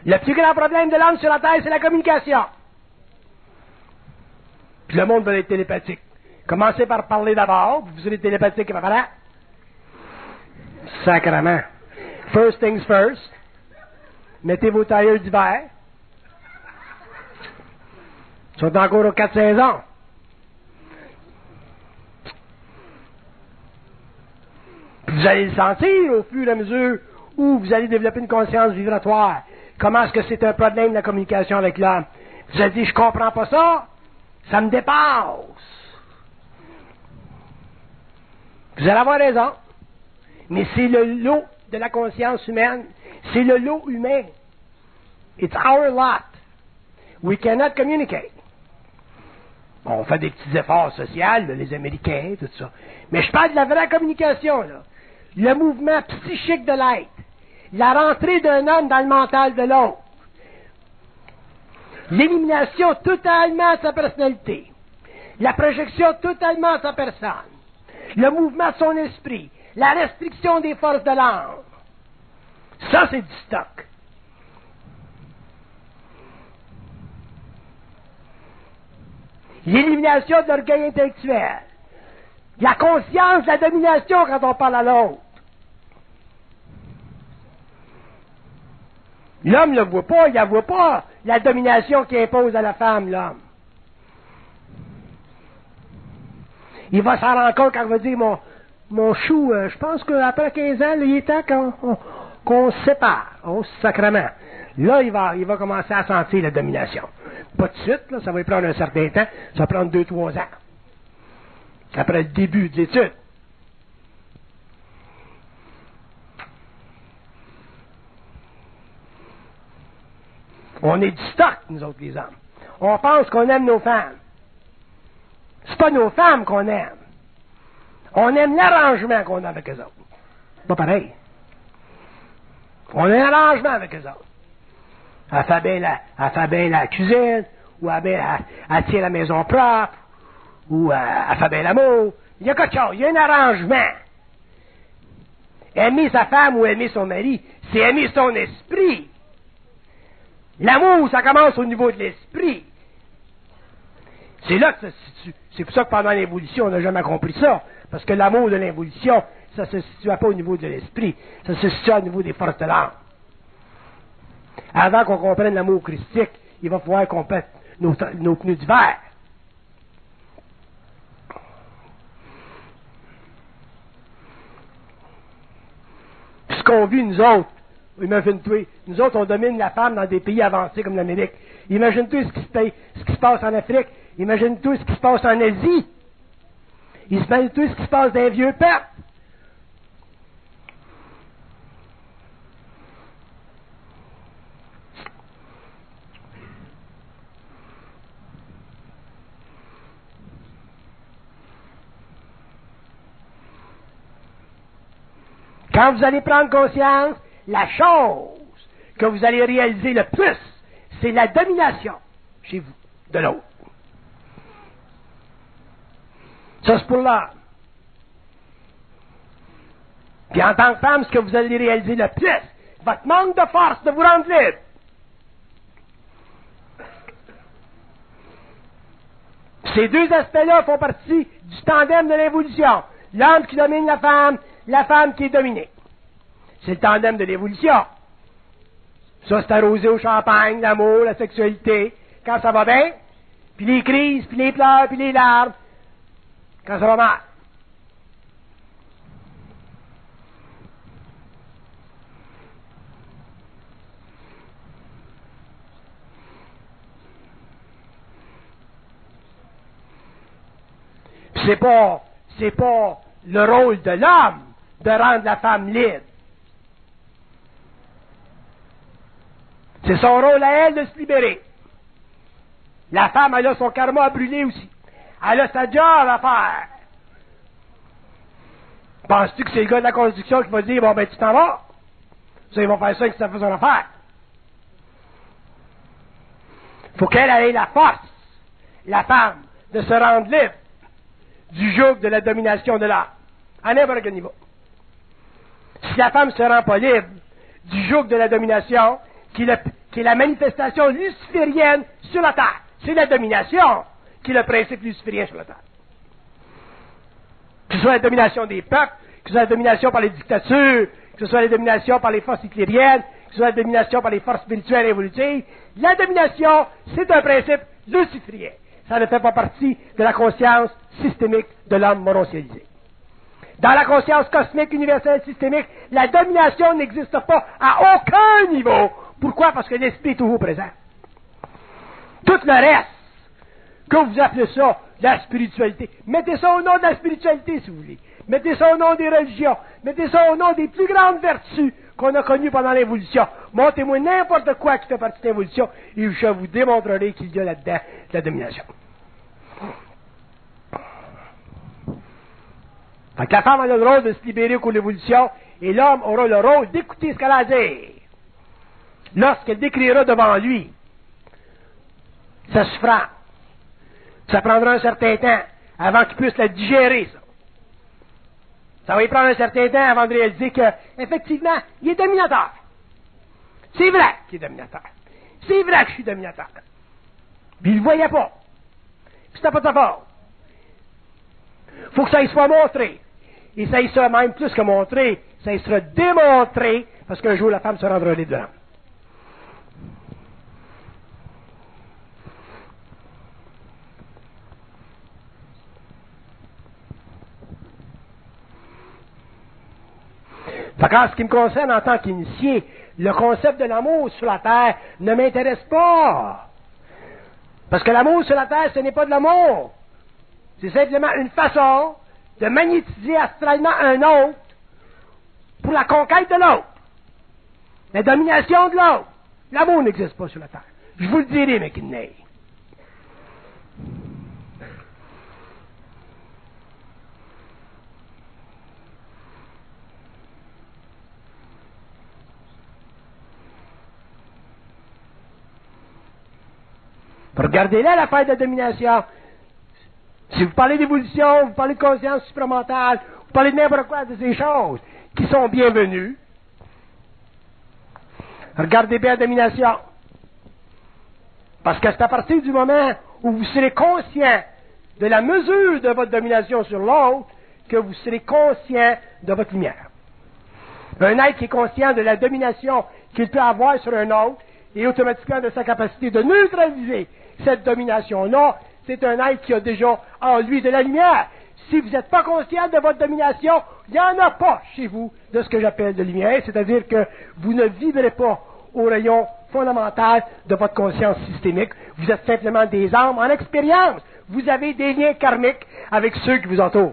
Le plus grand problème de l'homme sur la Terre, c'est la communication. Puis le monde veut être télépathique. Commencez par parler d'abord, puis vous serez télépathique après. Sacrement. First things first. Mettez vos tailleurs d'hiver. Ils sont encore aux quatre saisons. Puis vous allez le sentir au fur et à mesure où vous allez développer une conscience vibratoire. Comment est-ce que c'est un problème de la communication avec l'homme? Vous allez dire, je comprends pas ça, ça me dépasse. Vous allez avoir raison. Mais c'est le lot de la conscience humaine. C'est le lot humain. It's our lot. We cannot communicate. On fait des petits efforts sociaux, là, les Américains, tout ça. Mais je parle de la vraie communication, là. Le mouvement psychique de l'être. La rentrée d'un homme dans le mental de l'autre. L'élimination totalement de sa personnalité. La projection totalement de sa personne. Le mouvement de son esprit. La restriction des forces de l'âme. Ça, c'est du stock. L'élimination de l'orgueil intellectuel. La conscience de la domination quand on parle à l'autre. L'homme ne le voit pas, il ne voit pas la domination qu'il impose à la femme, l'homme. Il va s'en rendre compte quand il va dire, mon, mon chou, euh, je pense qu'après quinze ans, là, il est temps qu'on, on, qu'on se sépare. Oh, sacrement. Là, il va, il va commencer à sentir la domination. Pas de suite, là, ça va prendre un certain temps, ça va prendre deux, trois ans. Après le début de l'étude. On est du stock, nous autres, les hommes. On pense qu'on aime nos femmes. C'est pas nos femmes qu'on aime. On aime l'arrangement qu'on a avec eux autres. Pas pareil. On a un arrangement avec eux autres. Elle fait bien la, elle fait bien la cuisine, ou elle, elle, elle tient la maison propre, ou elle, elle fait bien l'amour. Il y a quelque chose, il y a un arrangement. Aimer sa femme ou aimer son mari, c'est aimer son esprit. L'amour, ça commence au niveau de l'esprit. C'est là que ça se situe. C'est pour ça que pendant l'évolution, on n'a jamais compris ça. Parce que l'amour de l'évolution, ça ne se situe pas au niveau de l'esprit. Ça se situe au niveau des forces de l'âme. Avant qu'on comprenne l'amour christique, il va falloir qu'on pète nos, nos pneus d'hiver. Ce qu'on vit, nous autres, imagine-toi, nous autres, on domine la femme dans des pays avancés comme l'Amérique. Imagine-toi ce qui se paye, ce qui se passe en Afrique. Imagine-toi ce qui se passe en Asie. Imagine-toi ce qui se passe dans les vieux peuples. Quand vous allez prendre conscience, la chose que vous allez réaliser le plus, c'est la domination chez vous, de l'autre. Ça, c'est pour l'homme. Puis en tant que femme, ce que vous allez réaliser le plus, votre manque de force de vous rendre libre. Ces deux aspects-là font partie du tandem de l'évolution. L'homme qui domine la femme, la femme qui est dominée. C'est le tandem de l'évolution. Ça, c'est arrosé au champagne, l'amour, la sexualité, quand ça va bien, puis les crises, puis les pleurs, puis les larmes, quand ça va mal. Puis c'est pas, c'est pas le rôle de l'homme de rendre la femme libre. C'est son rôle à elle de se libérer. La femme, elle a son karma à brûler aussi. Elle a sa job à faire. Penses-tu que c'est le gars de la construction qui va dire, bon ben tu t'en vas? Ça, ils vont faire ça et que ça fait son affaire. Faut qu'elle ait la force, la femme, de se rendre libre du joug de la domination de l'homme. À n'importe quel niveau. Si la femme ne se rend pas libre du joug de la domination, qui, le, qui est la manifestation luciférienne sur la terre. C'est la domination qui est le principe luciférien sur la terre. Que ce soit la domination des peuples, que ce soit la domination par les dictatures, que ce soit la domination par les forces hitlériennes, que ce soit la domination par les forces spirituelles et évolutives, la domination, c'est un principe luciférien. Ça ne fait pas partie de la conscience systémique de l'homme monocialisé. Dans la conscience cosmique universelle systémique, la domination n'existe pas à aucun niveau. Pourquoi? Parce que l'esprit est toujours présent. Tout le reste, que vous appelez ça la spiritualité, mettez ça au nom de la spiritualité si vous voulez. Mettez ça au nom des religions. Mettez ça au nom des plus grandes vertus qu'on a connues pendant l'évolution. Montrez-moi n'importe quoi qui fait partie de l'évolution et je vous démontrerai qu'il y a là-dedans de la domination. Fait que la femme a le rôle de se libérer au cours de l'évolution et l'homme aura le rôle d'écouter ce qu'elle a à dire. Lorsqu'elle décrira devant lui sa souffrance, ça prendra un certain temps avant qu'il puisse la digérer, ça. Ça va y prendre un certain temps avant de réaliser que, effectivement, il est dominateur. C'est vrai qu'il est dominateur. C'est vrai que je suis dominateur. Puis il ne le voyait pas. Puis c'était pas de sa faute. Faut que ça y soit montré. Et ça y sera même plus que montré, ça y sera démontré, parce qu'un jour la femme se rendra libre de l'homme. Fait qu'en ce qui me concerne en tant qu'initié, le concept de l'amour sur la terre ne m'intéresse pas. Parce que l'amour sur la terre, ce n'est pas de l'amour. C'est simplement une façon de magnétiser astralement un autre pour la conquête de l'autre. La domination de l'autre. L'amour n'existe pas sur la terre. Je vous le dirai, McKinney. Regardez-là l'affaire de la domination. Si vous parlez d'évolution, vous parlez de conscience supramentale, vous parlez de n'importe quoi de ces choses qui sont bienvenues, regardez bien la domination. Parce que c'est à partir du moment où vous serez conscient de la mesure de votre domination sur l'autre que vous serez conscient de votre lumière. Un être qui est conscient de la domination qu'il peut avoir sur un autre et automatiquement de sa capacité de neutraliser cette domination-là, c'est un être qui a déjà en lui de la lumière. Si vous n'êtes pas conscient de votre domination, il n'y en a pas chez vous de ce que j'appelle de lumière, c'est-à-dire que vous ne vibrez pas au rayon fondamental de votre conscience systémique. Vous êtes simplement des âmes en expérience. Vous avez des liens karmiques avec ceux qui vous entourent.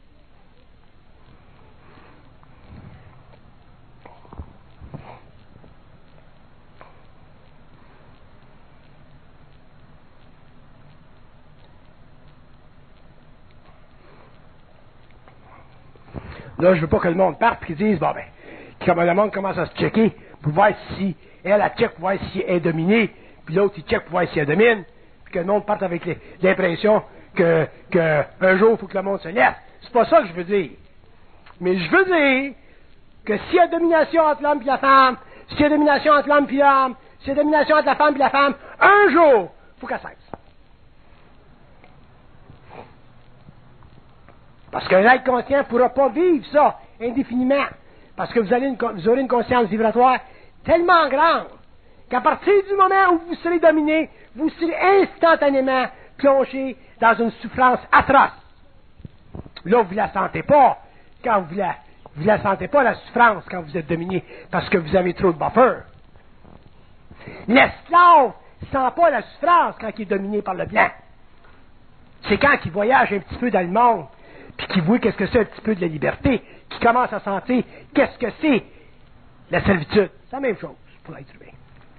Là, je veux pas que le monde parte et qu'ils disent, bon ben, comme le monde commence à se checker pour voir si elle, elle check pour voir si elle est dominée, puis l'autre, il check pour voir si elle domine, puis que le monde parte avec les, l'impression que, que un jour, il faut que le monde se laisse. C'est pas ça que je veux dire. Mais je veux dire que s'il y a domination entre l'homme et la femme, s'il y a domination entre l'homme et l'homme, s'il y a domination entre la femme et la femme, un jour, il faut qu'elle cesse. Parce qu'un être conscient ne pourra pas vivre ça indéfiniment. Parce que vous, allez une, vous aurez une conscience vibratoire tellement grande qu'à partir du moment où vous serez dominé, vous serez instantanément plongé dans une souffrance atroce. Là, vous ne la sentez pas quand vous la, vous la sentez pas, la souffrance, quand vous êtes dominé, parce que vous avez trop de buffer. L'esclave ne sent pas la souffrance quand il est dominé par le blanc. C'est quand il voyage un petit peu dans le monde, puis qui voit qu'est-ce que c'est un petit peu de la liberté, qui commence à sentir qu'est-ce que c'est la servitude. C'est la même chose pour l'être humain.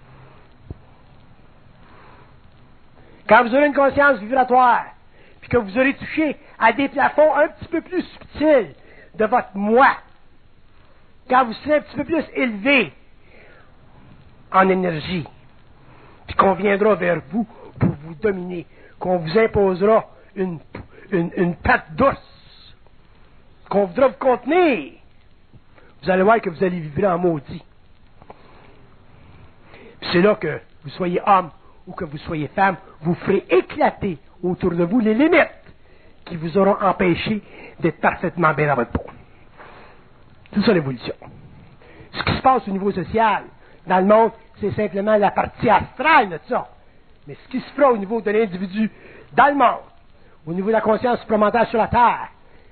Quand vous aurez une conscience vibratoire, puis que vous aurez touché à des plafonds un petit peu plus subtils de votre moi, quand vous serez un petit peu plus élevé en énergie, puis qu'on viendra vers vous pour vous dominer, qu'on vous imposera une, une, une patte douce, qu'on voudra vous contenir, vous allez voir que vous allez vibrer en maudit. c'est là que vous soyez homme ou que vous soyez femme, vous ferez éclater autour de vous les limites qui vous auront empêché d'être parfaitement bien dans votre peau. C'est ça l'évolution. Ce qui se passe au niveau social, dans le monde, c'est simplement la partie astrale de ça. Mais ce qui se fera au niveau de l'individu dans le monde, au niveau de la conscience supplémentaire sur la Terre,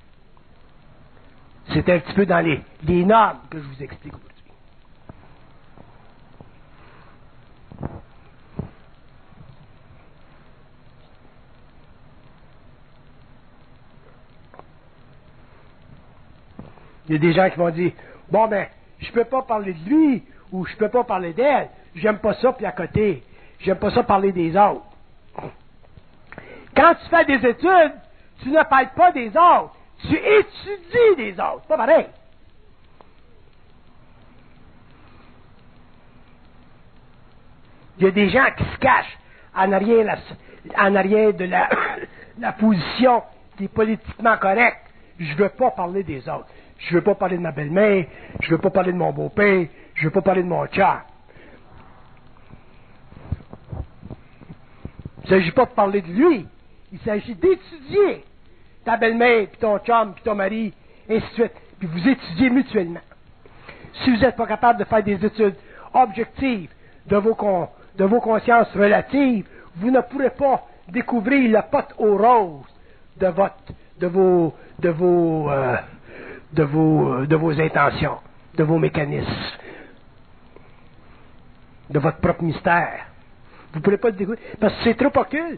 c'est un petit peu dans les, les normes que je vous explique aujourd'hui. Il y a des gens qui vont dire, bon ben, je peux pas parler de lui, ou je peux pas parler d'elle, j'aime pas ça, puis à côté, j'aime pas ça parler des autres. Quand tu fais des études, tu ne parles pas des autres, tu étudies des autres, pas pareil. Il y a des gens qui se cachent en arrière, la, en arrière de la, la position qui est politiquement correcte. Je ne veux pas parler des autres. Je ne veux pas parler de ma belle-mère, je ne veux pas parler de mon beau-père, je ne veux pas parler de mon chat. Il ne s'agit pas de parler de lui, il s'agit d'étudier ta belle-mère, puis ton chum, puis ton mari, et ainsi de suite. Puis vous étudiez mutuellement. Si vous n'êtes pas capable de faire des études objectives de vos, con, de vos consciences relatives, vous ne pourrez pas découvrir le pot aux roses de votre, de vos, de vos, euh, de vos, de vos intentions, de vos mécanismes, de votre propre mystère. Vous ne pourrez pas le découvrir parce que c'est trop occulte.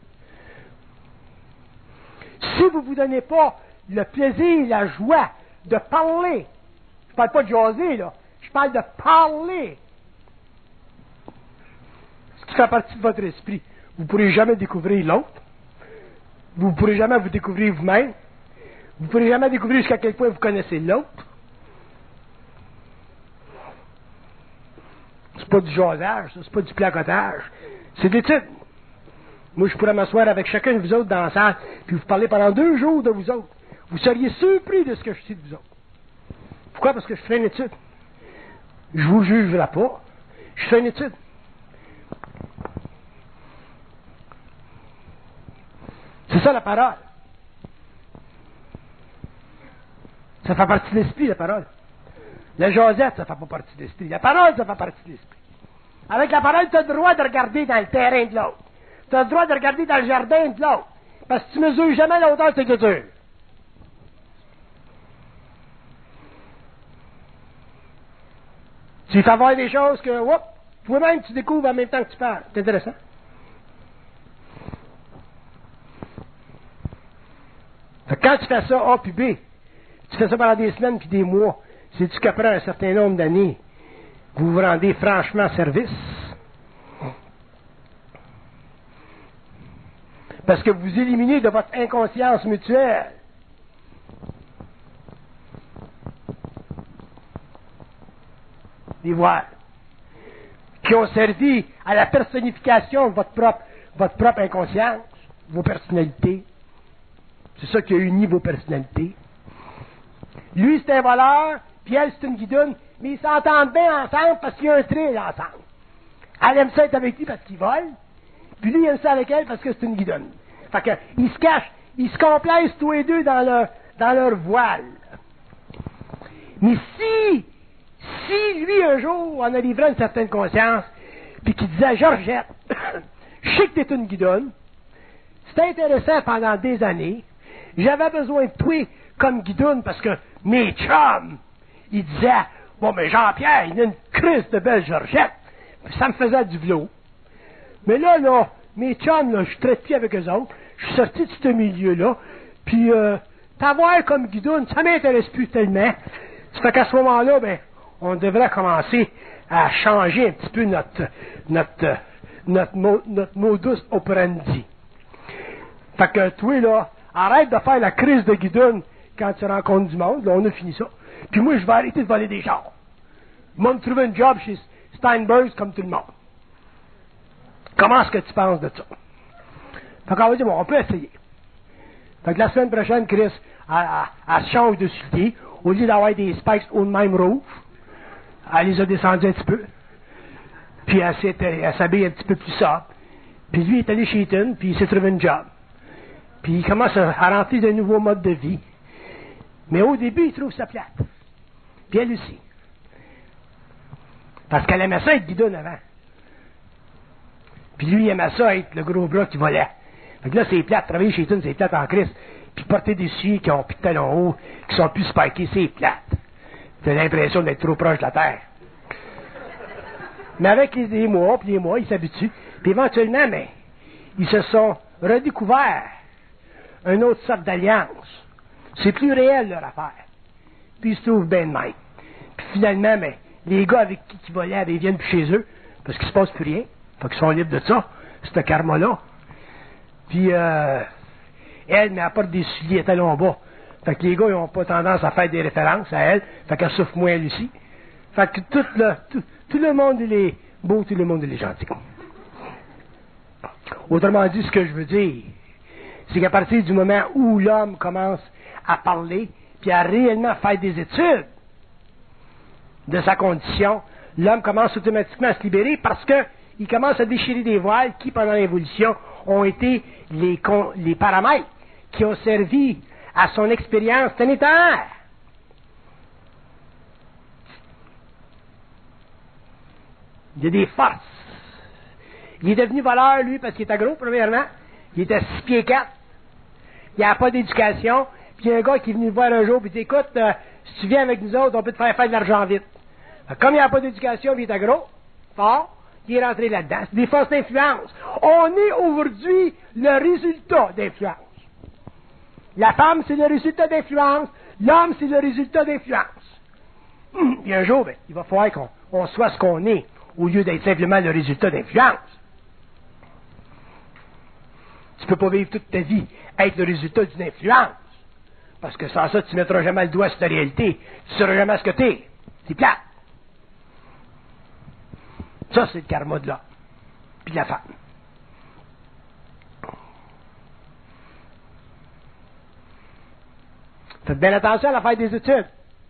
Si vous ne vous donnez pas le plaisir, la joie de parler, je ne parle pas de jaser, là, je parle de parler, ce qui fait partie de votre esprit, vous ne pourrez jamais découvrir l'autre, vous ne pourrez jamais vous découvrir vous-même, vous ne pourrez jamais découvrir jusqu'à quel point vous connaissez l'autre. C'est pas du jasage, ça, c'est pas du placotage, c'est de l'étude. Moi, je pourrais m'asseoir avec chacun de vous autres dans la salle, puis vous parler pendant deux jours de vous autres. Vous seriez surpris de ce que je sais de vous autres. Pourquoi? Parce que je fais une étude. Je vous jugerai pas. Je fais une étude. C'est ça la parole. Ça fait partie de l'esprit, la parole. La jasette, ça ne fait pas partie de l'esprit. La parole, ça fait partie de l'esprit. Avec la parole, tu as le droit de regarder dans le terrain de l'autre. Tu as le droit de regarder dans le jardin de l'autre. Parce que tu ne mesures jamais la hauteur de tes cultures. Tu fais voir des choses que, whoop, toi-même, tu découvres en même temps que tu parles. C'est intéressant. Fait que quand tu fais ça, A puis B, tu fais ça pendant des semaines puis des mois, c'est-tu qu'après un certain nombre d'années, vous vous rendez franchement service? Parce que vous éliminez de votre inconscience mutuelle. Les voiles qui ont servi à la personnification de votre propre, votre propre inconscience, vos personnalités. C'est ça qui a uni vos personnalités. Lui, c'est un voleur, puis elle, c'est une guidoune, mais ils s'entendent bien ensemble parce qu'il y a un thrill ensemble. Elle aime ça être avec lui parce qu'il vole, puis lui, il aime ça avec elle parce que c'est une guidoune. Fait que, ils se cachent, ils se complaisent tous les deux dans leur, dans leur voile. Mais si, si lui, un jour, en a livré une certaine conscience, puis qu'il disait, Georgette, je sais que t'es une guidoune, c'était intéressant pendant des années, j'avais besoin de toi comme guidoune parce que mes chums, ils disaient, bon, mais Jean-Pierre, il a une crise de belle Georgette, ça me faisait du vélo. Mais là, là, mes chums, là, je traite plus avec eux autres, je suis sorti de ce milieu-là, puis euh, t'avoir comme guidoune, ça m'intéresse plus tellement. Ça fait qu'à ce moment-là, ben, on devrait commencer à changer un petit peu notre notre notre, notre, notre modus operandi. Fait que toi, là, arrête de faire la crise de guidoune quand tu rencontres du monde, là, on a fini ça. Puis moi, je vais arrêter de voler des chars. Moi, me trouver un job chez Steinberg comme tout le monde. Comment est-ce que tu penses de ça? Fait qu'on va dire, bon, on peut essayer. Fait que la semaine prochaine, Chris, elle, elle, elle se change de souliers. Au lieu d'avoir des spikes au même rouge, elle les a descendus un petit peu. Puis elle, s'est- elle s'habille un petit peu plus sobre. Puis lui, il est allé chez Eaton, puis il s'est trouvé une job. Puis il commence à, à rentrer d'un nouveau mode de vie. Mais au début, il trouve ça plate. Puis elle aussi. Parce qu'elle aimait ça être guidoune avant. Puis lui, il aimait ça être le gros bras qui volait. Fait que là, c'est plate. Travailler chez Eaton, c'est plate en Christ. Puis porter des souliers qui ont plus de talons hauts, qui sont plus spikés, c'est plate. T'as l'impression d'être trop proche de la terre. Mais avec les, les mois, puis les mois, ils s'habituent. Puis éventuellement, mais, ils se sont redécouverts une autre sorte d'alliance. C'est plus réel, leur affaire. Puis ils se trouvent bien de même. Puis finalement, mais, les gars avec qui ils volaient, ils viennent plus chez eux, parce qu'il se passe plus rien. Fait qu'ils sont libres de ça, ce karma-là. Puis, euh, elle, mais elle porte des souliers à talons bas. Fait que les gars, ils n'ont pas tendance à faire des références à elle. Fait qu'elle souffre moins, elle aussi. Fait que tout le, tout, tout le monde, il est beau, tout le monde, il est gentil. Autrement dit, ce que je veux dire, c'est qu'à partir du moment où l'homme commence à parler, puis à réellement faire des études de sa condition, l'homme commence automatiquement à se libérer parce que il commence à déchirer des voiles qui, pendant l'évolution, ont été les, les paramètres qui ont servi à son expérience planétaire. Il y a des forces. Il est devenu voleur, lui, parce qu'il était gros, premièrement. Il était six pieds quatre. Il n'a pas d'éducation. Puis il y a un gars qui est venu le voir un jour, puis il dit, écoute, euh, si tu viens avec nous autres, on peut te faire faire de l'argent vite. Comme il n'a pas d'éducation, puis il était gros, fort, il est rentré là-dedans. C'est des forces d'influence. On est aujourd'hui le résultat d'influence. La femme, c'est le résultat d'influence. L'homme, c'est le résultat d'influence. Puis un jour, ben, il va falloir qu'on on soit ce qu'on est, au lieu d'être simplement le résultat d'influence. Tu ne peux pas vivre toute ta vie être le résultat d'une influence. Parce que sans ça, tu ne mettras jamais le doigt sur ta réalité. Tu ne sauras jamais ce que tu es. C'est plate. Ça, c'est le karma de l'homme. Puis de la femme. Faites bien attention à la faire des études.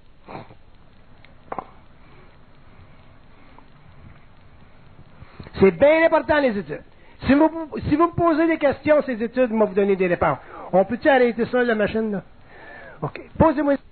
C'est bien important, les études. Si vous, si vous me posez des questions, ces études, moi, vous donner des réponses. On peut-tu arrêter ça, la machine, là? OK. Posez-moi